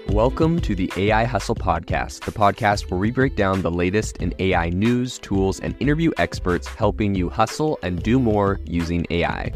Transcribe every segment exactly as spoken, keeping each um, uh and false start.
Welcome to the A I Hustle Podcast, the podcast where we break down the latest in A I news, tools, and interview experts helping you hustle and do more using A I.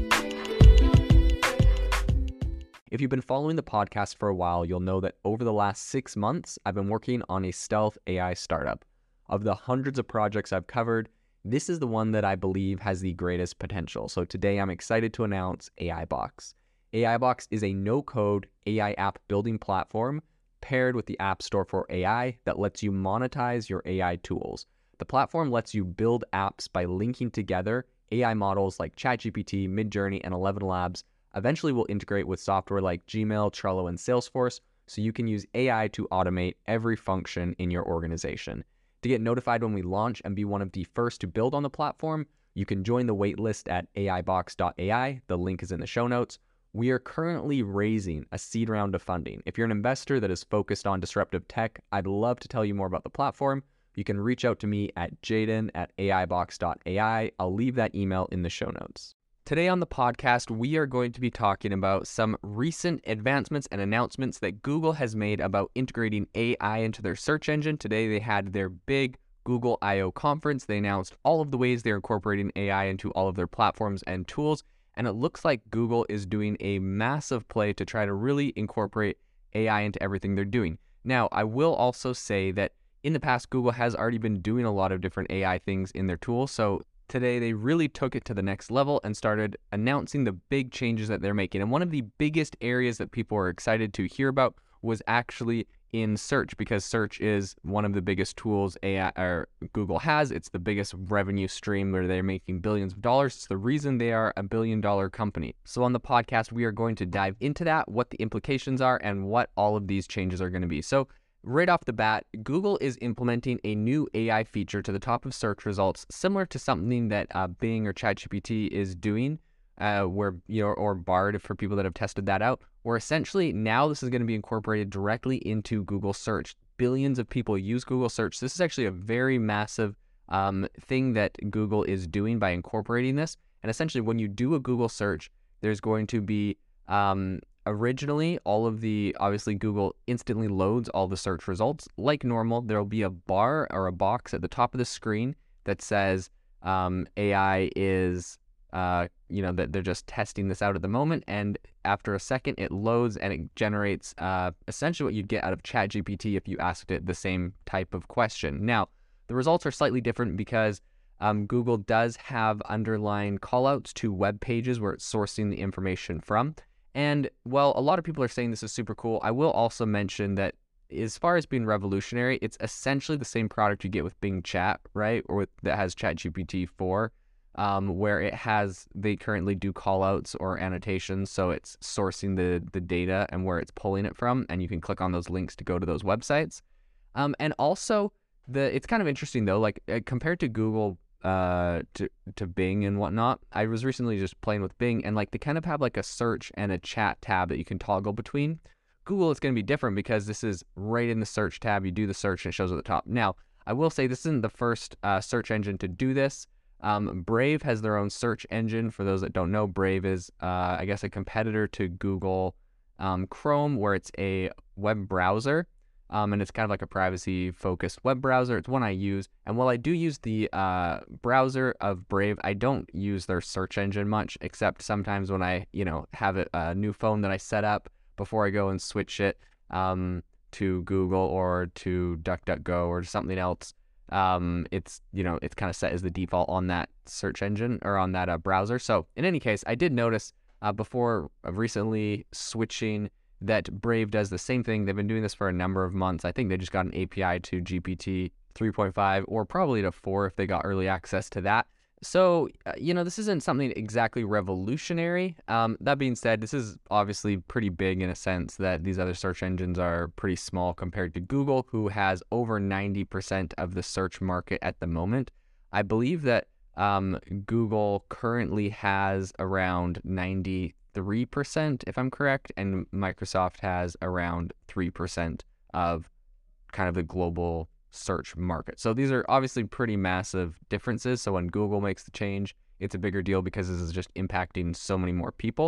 If you've been following the podcast for a while, you'll know that over the last six months, I've been working on a stealth A I startup. Of the hundreds of projects I've covered, this is the one that I believe has the greatest potential. So today I'm excited to announce AIBox. AIBox is a no-code A I app building platform paired with the App Store for A I that lets you monetize your A I tools. The platform lets you build apps by linking together A I models like ChatGPT, Midjourney, and Eleven Labs. Eventually will integrate with software like Gmail, Trello, and Salesforce, so you can use A I to automate every function in your organization. To get notified when we launch and be one of the first to build on the platform, you can join the waitlist at A I box dot A I. The link is in the show notes. We are currently raising a seed round of funding. If you're an investor that is focused on disruptive tech, I'd love to tell you more about the platform. You can reach out to me at jaden at A I box dot A I. I'll leave that email in the show notes. Today on the podcast, we are going to be talking about some recent advancements and announcements that Google has made about integrating A I into their search engine. Today, they had their big Google I O conference. They announced all of the ways they're incorporating A I into all of their platforms and tools. And it looks like Google is doing a massive play to try to really incorporate A I into everything they're doing. Now, I will also say that in the past, Google has already been doing a lot of different A I things in their tools. So today, they really took it to the next level and started announcing the big changes that they're making. And one of the biggest areas that people are excited to hear about was actually in search, because search is one of the biggest tools A I or Google has. It's the biggest revenue stream where they're making billions of dollars. It's the reason they are a billion dollar company. So on the podcast, we are going to dive into that, what the implications are, and what all of these changes are going to be. So right off the bat, Google is implementing a new A I feature to the top of search results, similar to something that uh, Bing or ChatGPT is doing, uh, where you know, or Bard for people that have tested that out. Where essentially now this is going to be incorporated directly into Google Search. Billions of people use Google Search. This is actually a very massive um, thing that Google is doing by incorporating this. And essentially, when you do a Google search, there's going to be um, originally all of the, obviously Google instantly loads all the search results. Like normal, there'll be a bar or a box at the top of the screen that says um, A I is, uh, you know, that they're just testing this out at the moment. And after a second, it loads and it generates uh, essentially what you'd get out of ChatGPT if you asked it the same type of question. Now, the results are slightly different because um, Google does have underlying callouts to web pages where it's sourcing the information from. And while a lot of people are saying this is super cool, I will also mention that as far as being revolutionary, it's essentially the same product you get with Bing Chat, right? Or with, that has ChatGPT four, um, where it has, they currently do callouts or annotations. So it's sourcing the, the data and where it's pulling it from. And you can click on those links to go to those websites. Um, and also, the it's kind of interesting though, like uh, compared to Google, uh to to Bing and whatnot. I was recently just playing with Bing, and like they kind of have like a search and a chat tab that you can toggle between. Google, it's going to be different because this is right in the search tab. You do the search and it shows at the top. Now, I will say this isn't the first uh, search engine to do this. Um, Brave has their own search engine. For those that don't know, Brave is uh, I guess a competitor to Google um, Chrome, where it's a web browser. Um, and it's kind of like a privacy-focused web browser. It's one I use. And while I do use the uh, browser of Brave, I don't use their search engine much, except sometimes when I, you know, have a, a new phone that I set up before I go and switch it um, to Google or to DuckDuckGo or something else. Um, it's, you know, it's kind of set as the default on that search engine or on that uh, browser. So in any case, I did notice uh, before recently switching that Brave does the same thing. They've been doing this for a number of months. I think they just got an A P I to G P T three point five or probably to four if they got early access to that. So, uh, you know, this isn't something exactly revolutionary. Um, that being said, this is obviously pretty big in a sense that these other search engines are pretty small compared to Google, who has over ninety percent of the search market at the moment. I believe that um, Google currently has around ninety three percent, if I'm correct, and Microsoft has around three percent of kind of the global search market. So these are obviously pretty massive differences. So when Google makes the change, it's a bigger deal because this is just impacting so many more people.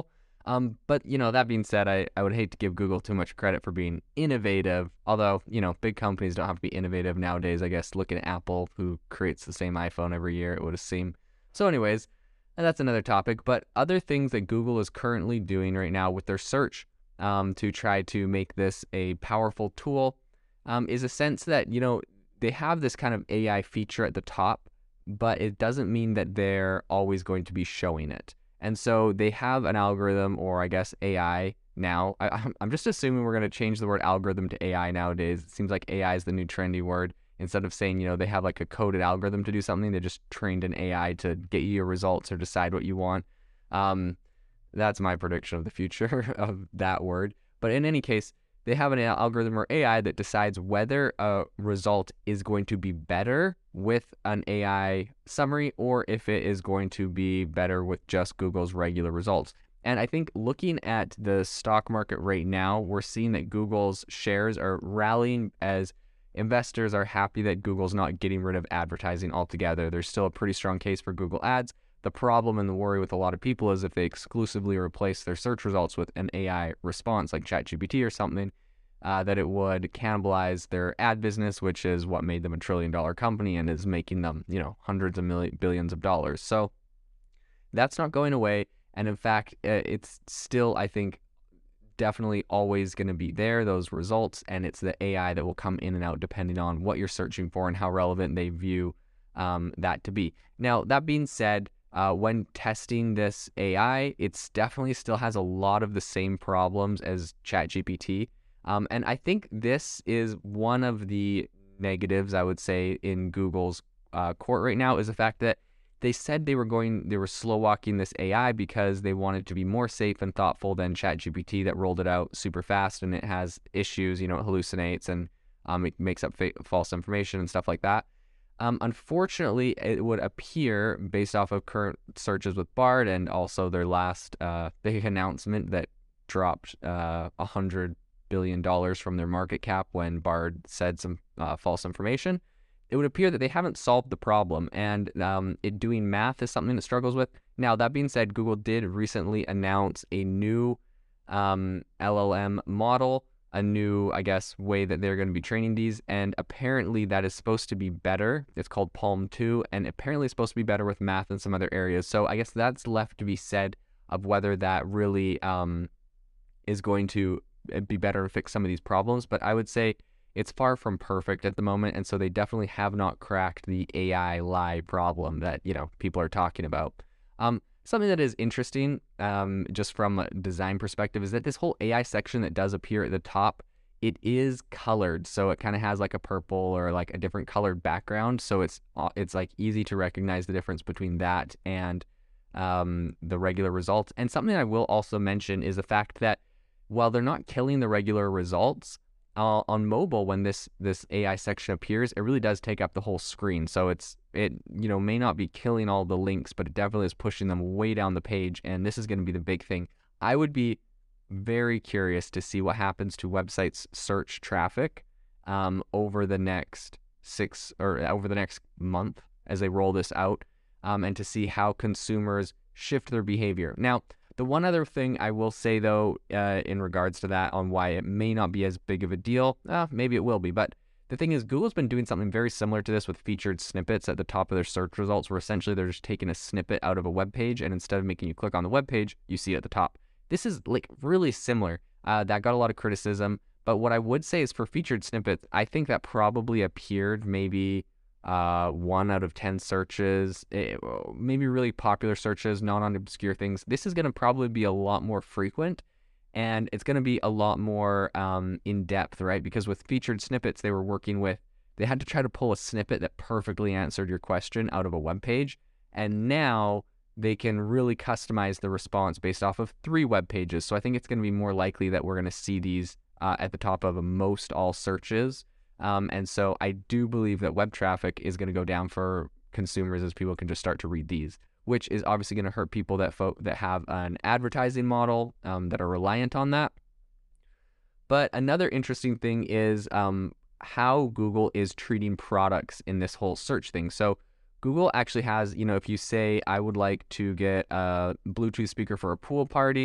Um, but, you know, that being said, I, I would hate to give Google too much credit for being innovative, although, you know, big companies don't have to be innovative nowadays. I guess look at Apple, who creates the same iPhone every year, it would seem. So anyways, and that's another topic. But other things that Google is currently doing right now with their search um, to try to make this a powerful tool um, is a sense that, you know, they have this kind of A I feature at the top, but it doesn't mean that they're always going to be showing it. And so they have an algorithm, or I guess A I now. I, I'm just assuming we're going to change the word algorithm to A I nowadays. It seems like A I is the new trendy word. Instead of saying, you know, they have like a coded algorithm to do something, they just trained an A I to get you your results or decide what you want. Um, that's my prediction of the future of that word. But in any case, they have an algorithm or A I that decides whether a result is going to be better with an A I summary or if it is going to be better with just Google's regular results. And I think looking at the stock market right now, we're seeing that Google's shares are rallying as investors are happy that Google's not getting rid of advertising altogether. There's still a pretty strong case for Google Ads. The problem and the worry with a lot of people is if they exclusively replace their search results with an A I response like ChatGPT or something, uh, that it would cannibalize their ad business, which is what made them a trillion dollar company and is making them, you know, hundreds of millions, billions of dollars. So that's not going away. And in fact, it's still, I think, definitely always going to be there, those results. And it's the A I that will come in and out depending on what you're searching for and how relevant they view um, that to be. Now, that being said, Uh, when testing this A I, it's definitely still has a lot of the same problems as ChatGPT. Um, and I think this is one of the negatives, I would say, in Google's uh, court right now, is the fact that they said they were going, they were slow walking this A I because they wanted to be more safe and thoughtful than ChatGPT that rolled it out super fast, and it has issues, you know, it hallucinates and um, it makes up fa- false information and stuff like that. Um, unfortunately, it would appear, based off of current searches with Bard and also their last uh, big announcement that dropped uh, one hundred billion dollars from their market cap when Bard said some uh, false information, it would appear that they haven't solved the problem, and um, it doing math is something that struggles with. Now, that being said, Google did recently announce a new um, L L M model, a new, I guess, way that they're going to be training these, and apparently that is supposed to be better. It's called Palm two, and apparently it's supposed to be better with math and some other areas. So I guess that's left to be said of whether that really um, is going to be better and fix some of these problems. But I would say it's far from perfect at the moment, and so they definitely have not cracked the A I lie problem that, you know, people are talking about. Um, Something that is interesting, um, just from a design perspective, is that this whole A I section that does appear at the top, it is colored. So it kind of has like a purple or like a different colored background. So it's it's like easy to recognize the difference between that and um, the regular results. And something I will also mention is the fact that while they're not killing the regular results, Uh, on mobile, when this this A I section appears, it really does take up the whole screen. So it's it you know may not be killing all the links, but it definitely is pushing them way down the page. And this is going to be the big thing. I would be very curious to see what happens to websites' search traffic um, over the next six or over the next month as they roll this out, um, and to see how consumers shift their behavior. Now, the one other thing I will say, though, uh, in regards to that, on why it may not be as big of a deal, uh, maybe it will be, but the thing is, Google's been doing something very similar to this with featured snippets at the top of their search results, where essentially they're just taking a snippet out of a web page, and instead of making you click on the web page, you see it at the top. This is like really similar. Uh, that got a lot of criticism, but what I would say is for featured snippets, I think that probably appeared maybe uh, one out of ten searches, it, maybe really popular searches, not on obscure things. This is going to probably be a lot more frequent, and it's going to be a lot more um, in depth, right? Because with featured snippets, they were working with, they had to try to pull a snippet that perfectly answered your question out of a web page, and now they can really customize the response based off of three web pages. So I think it's going to be more likely that we're going to see these uh, at the top of most all searches. Um, and so I do believe that web traffic is going to go down for consumers as people can just start to read these, which is obviously going to hurt people that fo- that have an advertising model um, that are reliant on that. But another interesting thing is um, how Google is treating products in this whole search thing. So Google actually has, you know, if you say, I would like to get a Bluetooth speaker for a pool party,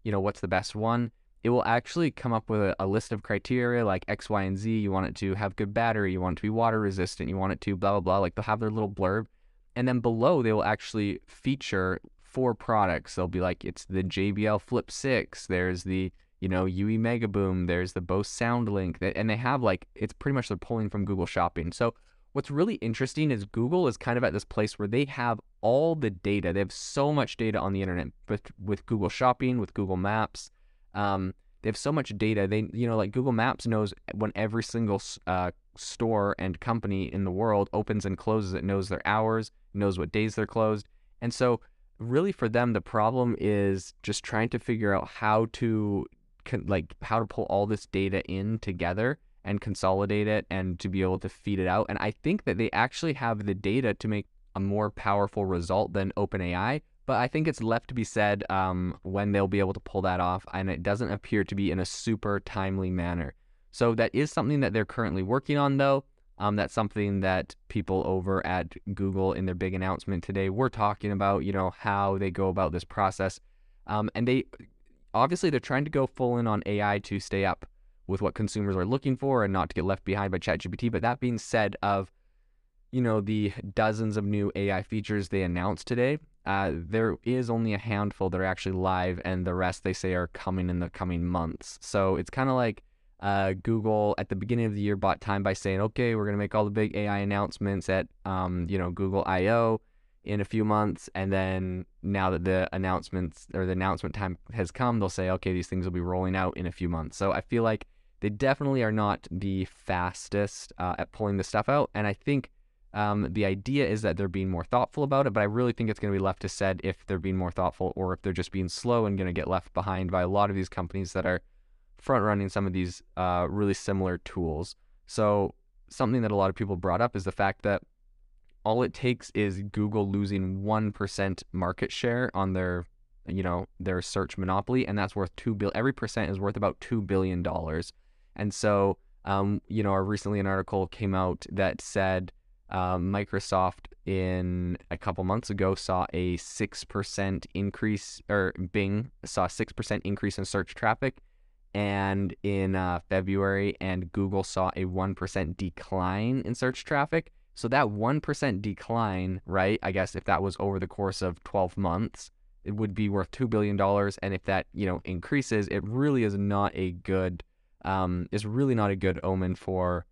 you know, what's the best one, it will actually come up with a, a list of criteria like X, Y, and Z. You want it to have good battery, you want it to be water resistant, you want it to blah, blah, blah. Like they'll have their little blurb. And then below, they will actually feature four products. They'll be like, it's the J B L Flip six, there's the, you know, U E Mega Boom, there's the Bose SoundLink, and they have like, it's pretty much they're pulling from Google Shopping. So what's really interesting is Google is kind of at this place where they have all the data. They have so much data on the internet with, with Google Shopping, with Google Maps. Um, they have so much data. They, you know, like Google Maps knows when every single uh, store and company in the world opens and closes. It knows their hours, knows what days they're closed. And so really for them, the problem is just trying to figure out how to like how to pull all this data in together and consolidate it and to be able to feed it out. And I think that they actually have the data to make a more powerful result than OpenAI, but I think it's left to be said um, when they'll be able to pull that off, and it doesn't appear to be in a super timely manner. So that is something that they're currently working on, though. Um, that's something that people over at Google in their big announcement today were talking about, you know, how they go about this process. Um, and they obviously they're trying to go full in on A I to stay up with what consumers are looking for and not to get left behind by ChatGPT. But that being said, of, you know, the dozens of new A I features they announced today, uh, there is only a handful that are actually live, and the rest they say are coming in the coming months. So it's kind of like uh, Google at the beginning of the year bought time by saying, okay, we're going to make all the big A I announcements at, um, you know, Google I O in a few months. And then now that the announcements or the announcement time has come, they'll say, okay, these things will be rolling out in a few months. So I feel like they definitely are not the fastest uh, at pulling this stuff out. And I think um, the idea is that they're being more thoughtful about it, but I really think it's going to be left to said if they're being more thoughtful or if they're just being slow and going to get left behind by a lot of these companies that are front running some of these uh, really similar tools. So something that a lot of people brought up is the fact that all it takes is Google losing one percent market share on their, you know, their search monopoly, and that's worth two bill. Every percent is worth about two billion dollars. And so, um, you know, recently an article came out that said um, Microsoft in a couple months ago saw a six percent increase, or Bing saw a six percent increase in search traffic, and in uh, February, and Google saw a one percent decline in search traffic. So that one percent decline, right, I guess if that was over the course of twelve months, it would be worth two billion dollars. And if that, you know, increases, it really is not a good, um, is really not a good omen for,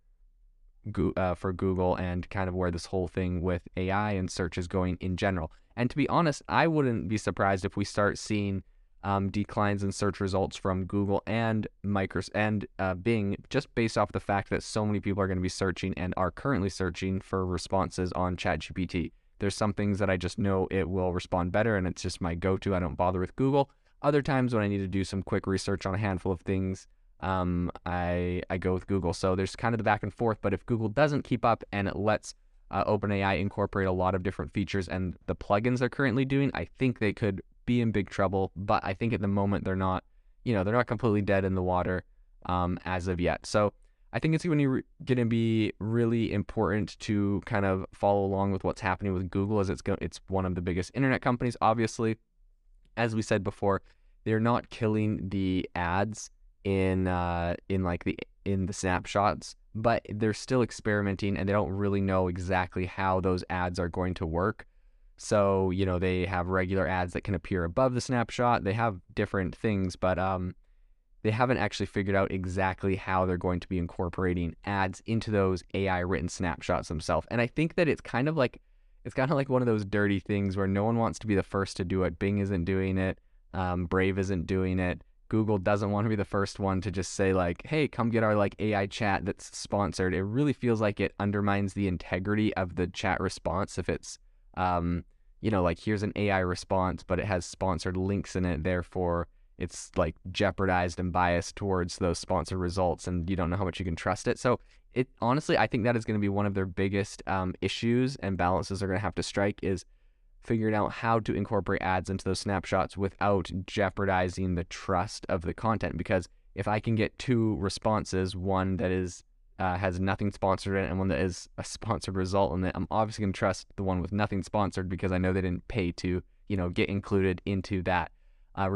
uh, for Google and kind of where this whole thing with A I and search is going in general. And to be honest, I wouldn't be surprised if we start seeing Um, declines in search results from Google and Microsoft and uh, Bing, just based off the fact that so many people are going to be searching and are currently searching for responses on ChatGPT. There's some things that I just know it will respond better, and it's just my go-to. I don't bother with Google. Other times when I need to do some quick research on a handful of things, um, I I go with Google. So there's kind of the back and forth. But if Google doesn't keep up and it lets uh, OpenAI incorporate a lot of different features and the plugins they're currently doing, I think they could be in big trouble. But I think at the moment they're not, you know, they're not completely dead in the water um, as of yet. So I think it's going to re- going to be really important to kind of follow along with what's happening with Google, as it's go- it's one of the biggest internet companies. Obviously, as we said before, they're not killing the ads in uh, in like the in the snapshots, but they're still experimenting, and they don't really know exactly how those ads are going to work. So, you know, they have regular ads that can appear above the snapshot. They have different things, but um, they haven't actually figured out exactly how they're going to be incorporating ads into those A I written snapshots themselves. And I think that it's kind of like it's kind of like one of those dirty things where no one wants to be the first to do it. Bing isn't doing it. Um, Brave isn't doing it. Google doesn't want to be the first one to just say like, hey, come get our like A I chat that's sponsored. It really feels like it undermines the integrity of the chat response if it's Um, you know, like here's an A I response, but it has sponsored links in it. Therefore, it's like jeopardized and biased towards those sponsored results, and you don't know how much you can trust it. So it honestly, I think that is going to be one of their biggest um, issues and balances they're going to have to strike, is figuring out how to incorporate ads into those snapshots without jeopardizing the trust of the content. Because if I can get two responses, one that is Uh, has nothing sponsored in it and one that is a sponsored result in it, I'm obviously going to trust the one with nothing sponsored because I know they didn't pay to, you know, get included into that uh, result.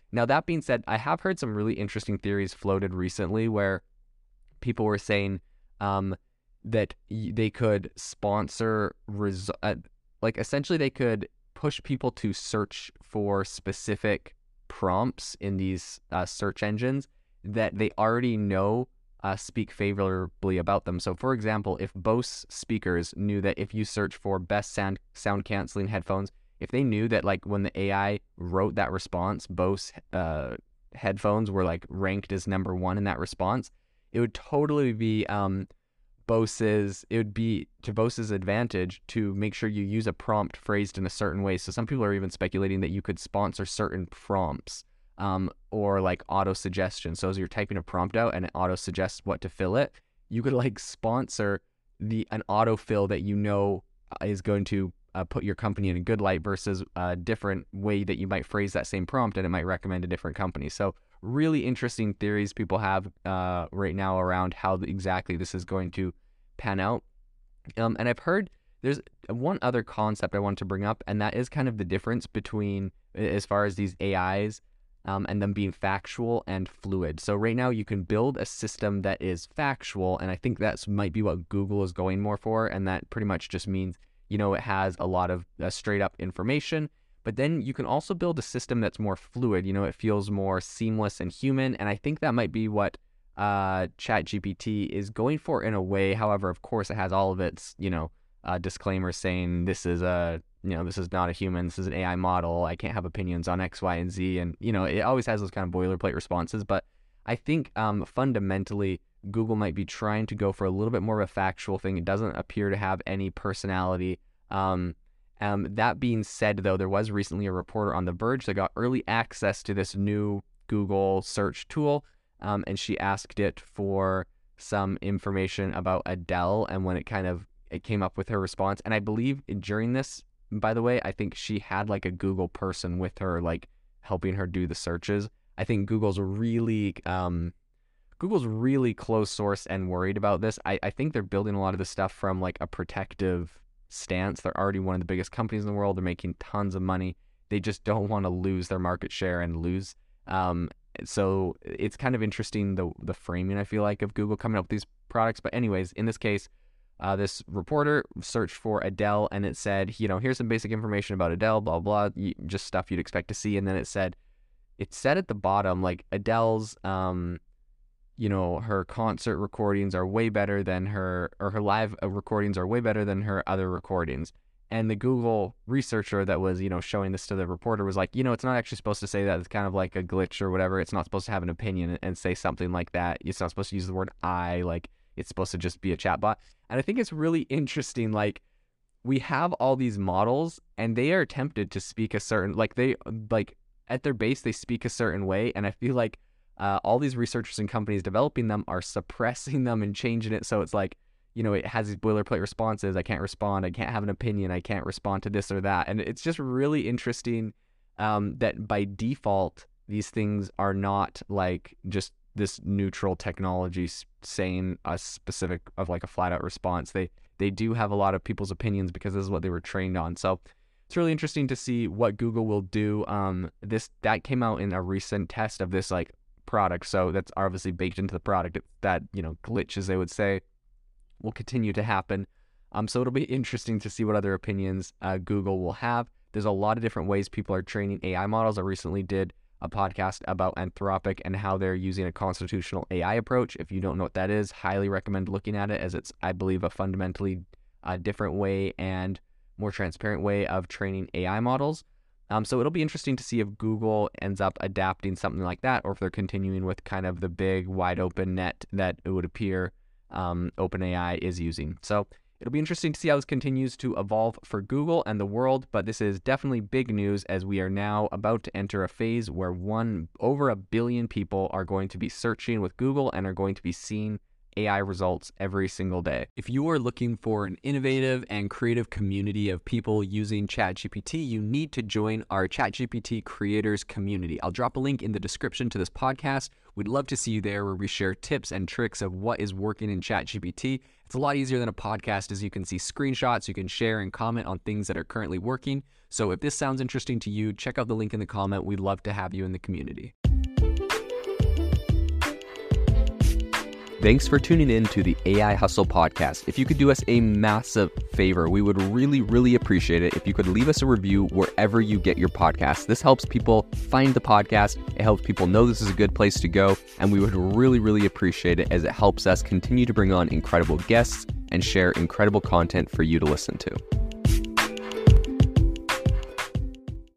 Now, that being said, I have heard some really interesting theories floated recently where people were saying um, that y- they could sponsor, res- uh, like essentially they could push people to search for specific prompts in these uh, search engines that they already know uh, speak favorably about them. So, for example, if Bose speakers knew that if you search for best sound sound canceling headphones, if they knew that like when the A I wrote that response, Bose uh, headphones were like ranked as number one in that response, it would totally be um, Bose's, it would be to Bose's advantage to make sure you use a prompt phrased in a certain way. So some people are even speculating that you could sponsor certain prompts um, or like auto suggestion. So as you're typing a prompt out and it auto suggests what to fill it, you could like sponsor the an autofill that you know is going to uh, put your company in a good light versus a different way that you might phrase that same prompt and it might recommend a different company. So really interesting theories people have uh, right now around how exactly this is going to pan out. Um, and I've heard there's one other concept I want to bring up, and that is kind of the difference between as far as these A Is um, and them being factual and fluid. So right now you can build a system that is factual, and I think that's might be what Google is going more for, and that pretty much just means, you know, it has a lot of uh, straight up information. But then you can also build a system that's more fluid. You know, it feels more seamless and human. And I think that might be what uh, ChatGPT is going for in a way. However, of course, it has all of its, you know, uh, disclaimers saying this is a, you know, this is not a human. This is an A I model. I can't have opinions on X, Y, and Z. And, you know, it always has those kind of boilerplate responses. But I think um, fundamentally, Google might be trying to go for a little bit more of a factual thing. It doesn't appear to have any personality. Um, Um, that being said, though, there was recently a reporter on The Verge that got early access to this new Google search tool, um, and she asked it for some information about Adele, and when it kind of it came up with her response. And I believe during this, by the way, I think she had like a Google person with her, like helping her do the searches. I think Google's really um, Google's really close source and worried about this. I, I think they're building a lot of this stuff from like a protective stance. They're already one of the biggest companies in the world. They're making tons of money. They just don't want to lose their market share and lose. Um, so it's kind of interesting, the the framing, I feel like, of Google coming up with these products. But anyways, in this case, uh, this reporter searched for Adele, and it said, you know, here's some basic information about Adele, blah, blah, just stuff you'd expect to see. And then it said, it said at the bottom, like, Adele's, um, you know, her concert recordings are way better than her, or her live recordings are way better than her other recordings. And the Google researcher that was, you know, showing this to the reporter was like, you know, it's not actually supposed to say that. It's kind of like a glitch or whatever. It's not supposed to have an opinion and say something like that. It's not supposed to use the word I, like it's supposed to just be a chatbot. And I think it's really interesting. Like, we have all these models and they are tempted to speak a certain, like they, like at their base, they speak a certain way. And I feel like Uh, all these researchers and companies developing them are suppressing them and changing it. So it's like, you know, it has these boilerplate responses. I can't respond. I can't have an opinion. I can't respond to this or that. And it's just really interesting um, that by default, these things are not like just this neutral technology saying a specific of like a flat out response. They, they do have a lot of people's opinions because this is what they were trained on. So it's really interesting to see what Google will do. Um, this, that came out in a recent test of this like product, so that's obviously baked into the product. It, that, you know, glitch, as they would say, will continue to happen. Um, so it'll be interesting to see what other opinions uh, Google will have. There's a lot of different ways people are training A I models. I recently did a podcast about Anthropic and how they're using a constitutional A I approach. If you don't know what that is, highly recommend looking at it, as it's, I believe, a fundamentally uh, different way and more transparent way of training A I models. Um, so it'll be interesting to see if Google ends up adapting something like that, or if they're continuing with kind of the big wide open net that it would appear um, OpenAI is using. So it'll be interesting to see how this continues to evolve for Google and the world, but this is definitely big news, as we are now about to enter a phase where one over a billion people are going to be searching with Google and are going to be seeing A I results every single day. If you are looking for an innovative and creative community of people using ChatGPT, you need to join our ChatGPT creators community. I'll drop a link in the description to this podcast. We'd love to see you there, where we share tips and tricks of what is working in ChatGPT. It's a lot easier than a podcast, as you can see screenshots, you can share and comment on things that are currently working. So if this sounds interesting to you, check out the link in the comment. We'd love to have you in the community. Thanks for tuning in to the A I Hustle podcast. If you could do us a massive favor, we would really, really appreciate it if you could leave us a review wherever you get your podcasts. This helps people find the podcast. It helps people know this is a good place to go. And we would really, really appreciate it, as it helps us continue to bring on incredible guests and share incredible content for you to listen to.